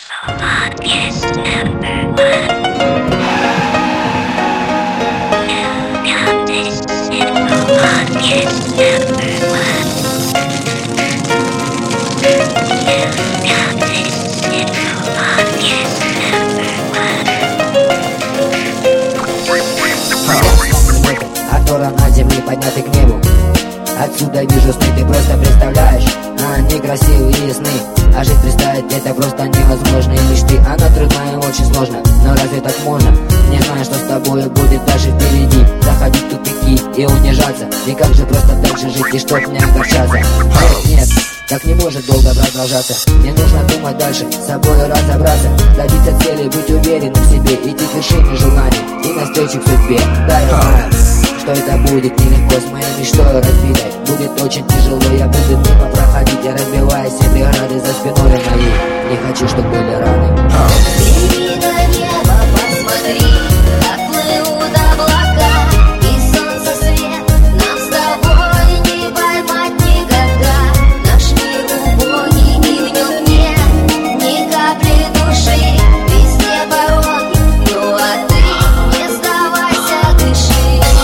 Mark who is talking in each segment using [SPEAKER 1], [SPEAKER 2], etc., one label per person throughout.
[SPEAKER 1] Над земли подняты к небу. Отсюда вижу сны, ты просто представляешь. Они красивые и ясны, а жить представить это просто невозможно. И мечты, она трудна и очень сложно, но разве так можно? Не знаю, что с тобой будет дальше впереди. Заходить в тупики и унижаться, и как же просто дальше жить, и чтоб не огорчаться. Нет, так не может долго продолжаться. Мне нужно думать дальше, с собой разобраться, добиться цели, быть уверенным в себе, идти к вершине желаний и навстречу к судьбе. Да, я знаю, что это будет нелегко, с моей мечтой разбитой. Будет очень тяжело, я буду мимо проходить, я разбивая все преграды за спиной моей. Не хочу, чтобы были раны.
[SPEAKER 2] Взгляни на небо, посмотри, как плывут облака, и солнце свет нам с тобой не поймать никогда. Наш мир убогий, и в нем нет ни капли души, везде пороги, ну а ты не сдавайся, дыши.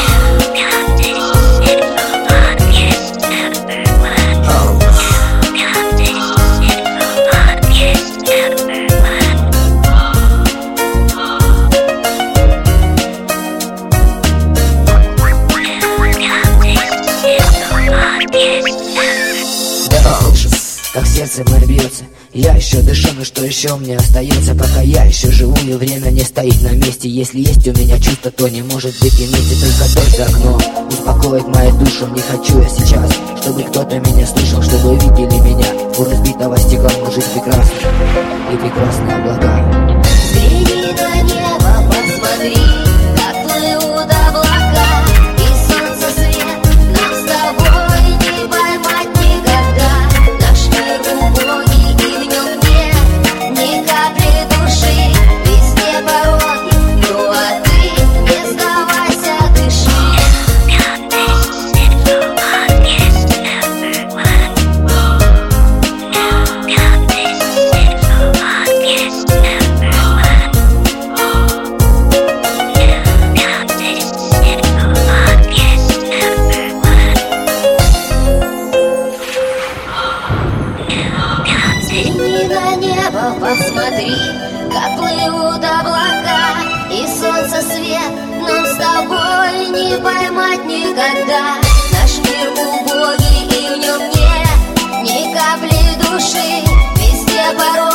[SPEAKER 1] Как сердце мое бьется, я еще дышу, но что еще мне остается? Пока я еще живу, и время не стоит на месте. Если есть у меня чувство, то не может быть и вместе. Только дождь за окном успокоит мою душу. Не хочу я сейчас, чтобы кто-то меня слышал, чтобы видели меня у разбитого стекла. Но жизнь прекрасна и прекрасные облака.
[SPEAKER 2] Взгляни на небо, посмотри, как плывут облака, и солнце свет нам с тобой не поймать никогда. Наш мир убогий, и в нем нет ни капли души, везде пороги, ну а ты не сдавайся, дыши. Взгляни на небо, посмотри, как плывут облака, и солнце свет нам с тобой не поймать никогда. Наш мир убогий, и в нем нет ни капли души, везде порой.